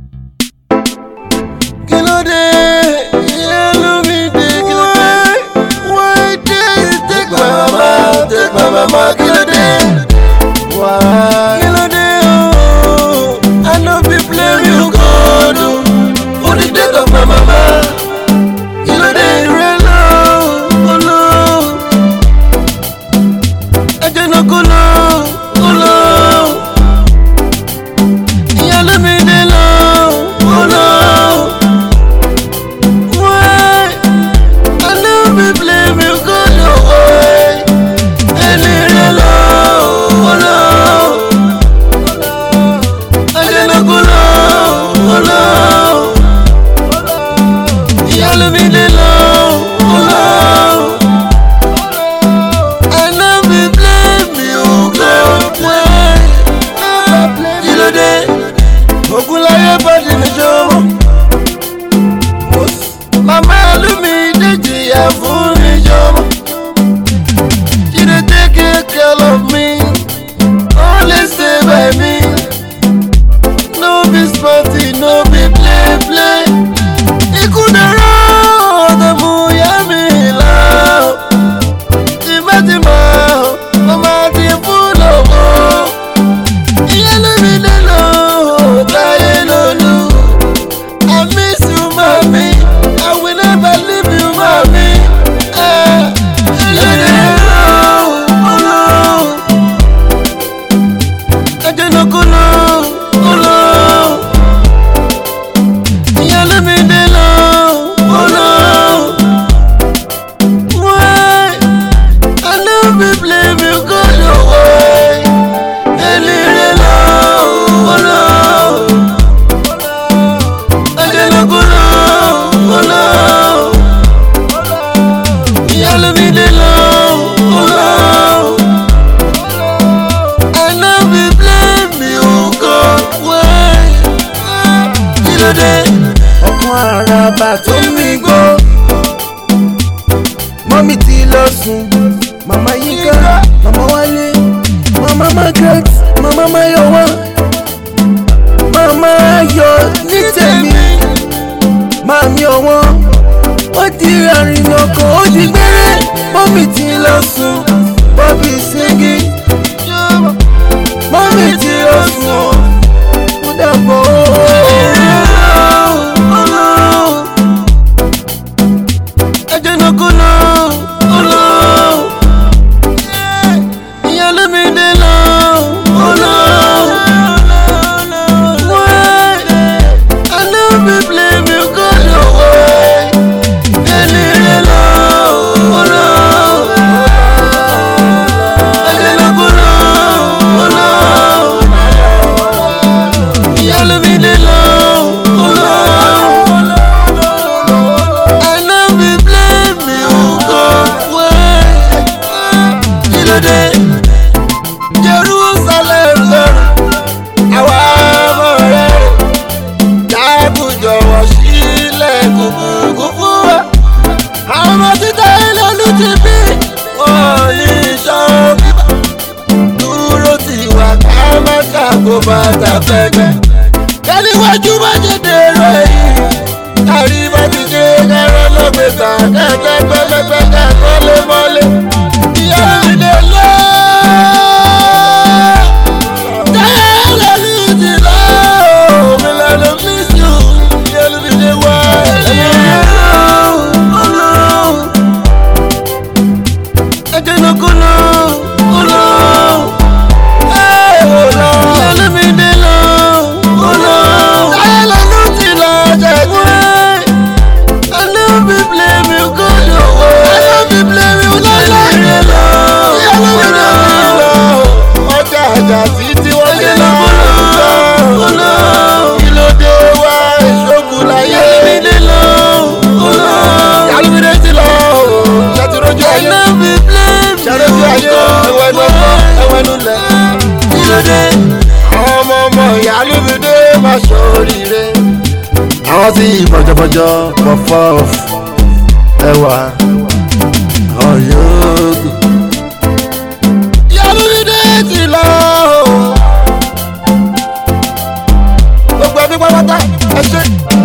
Mama, kill a day. Why? Kill a day, oh. I know people blame you, God, oh. For the death of my mama. Kill a day, real love, oh no. I just no go low, oh no. You let me dey low, oh no. Why? I know people blame you, God, oh. Mama love me, did you have for me, Joe? She did take care of me, always stay by me. No be sporty, no be play. It could have the moon, yeah, me love. Mama, the full of love. Yellow me the low, I miss you, mommy. I will never leave you, mommy. I just no go low, oh no. You let me dey low, oh no. Why? I never blame you, go your way. Oh no. I just no go low, oh no. You let me dey low, oh no. I never blame you, go away. Kill a day. Ọkàn àràbà tó mi gbó. Mọ́mí ti lọ sùn. Màmá Yínká, Màmá Wálé, Màmá Margaret, Màmá Máyọ̀wá, Màmá Ayọ̀ ní tèmi. Màmí ọ̀wọ́n, ó ti rìnrìn ọkàn, ó ti gbére. Mọ́mí ti lọ sùn. Bobby singing. Mọ́mí ti lọ sùn. Ó dàbọ̀. Bàtà pẹ́pẹ́ kẹ́níwájú bá jẹ́ dèrò ẹ̀yìn àríwá ti ṣe kẹ́rọ lọ́gbẹ̀ta kẹ́kẹ́ pẹ́pẹ́pẹ́ kẹ́kọ́ lé mọ́lé ìyá mi lè lọ. Tẹ́lẹ̀ ní ti lọ mi lẹ́nu miss you ìyá mi lè wá ẹ̀yìn ẹ̀jẹ̀ náà kò lọ. Ọmọ ìyálùmídé máa ṣoríire. Àwọn tí bọ̀jọ̀bọ̀jọ̀ pọ̀fọ́ ẹwà ọ̀yọ́gù. Ìyálùmídé ti lọ. Gbogbo ẹbí pápátá. I say